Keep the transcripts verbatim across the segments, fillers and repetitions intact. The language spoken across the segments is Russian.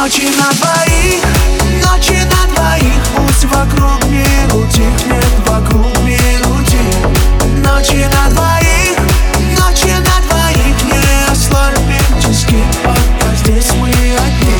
Ночи на двоих, ночи на двоих, пусть вокруг мир утихнет, вокруг мир утихнет. Ночи на двоих, ночи на двоих, не ослабим тиски, пока здесь мы одни.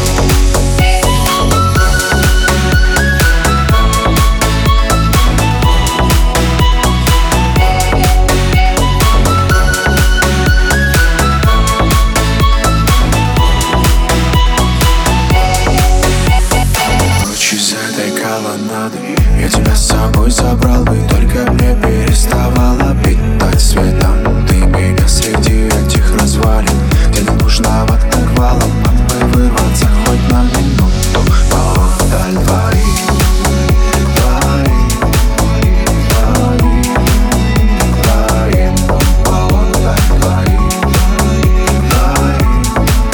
Я тебя с собой забрал бы, только мне переставала питать светом. Ты меня среди этих развалин, где не нужно вот так валом, мог бы вырваться хоть на минуту. Поотдаль двоих, двоих, двоих, двоих, поотдаль двоих, двоих,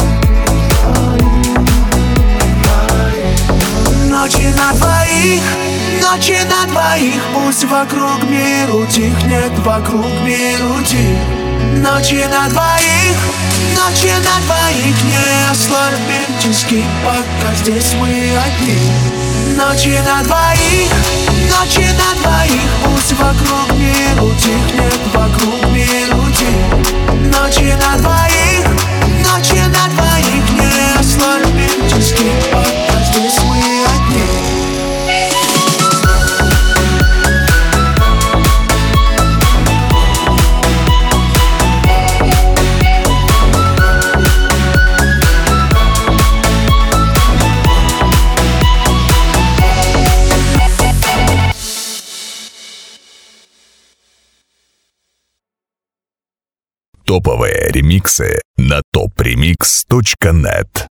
двоих. Ночи на двоих, ночи на двоих, пусть вокруг мир утихнет, вокруг мир утихнет. Ночи на двоих, ночи на двоих, не ослабим тиски, пока здесь мы одни. Ночи на двоих, ночи на двоих, пусть вокруг мир утихнет, вокруг мир утихнет. Ночи на двоих, ночи на двоих, не ослабим тиски, пока здесь мы одни. Топовые ремиксы на топ ремикс точка нет.